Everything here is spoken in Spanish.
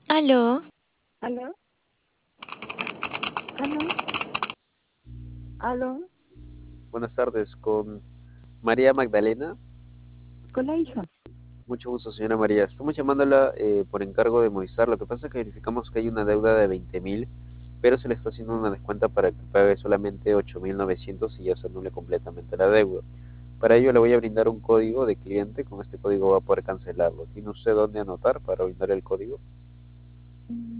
Aló, ¿Aló? ¿Aló? ¿Aló? Buenas tardes, con María Magdalena. Con la hija. Mucho gusto, señora María. Estamos llamándola por encargo de Movistar. Lo que pasa es que verificamos que hay una deuda de 20.000, pero se le está haciendo una descuenta para que pague solamente 8.900 y ya se anule completamente la deuda. Para ello le voy a brindar un código de cliente. Con este código va a poder cancelarlo. ¿Tiene usted dónde anotar para brindar el código?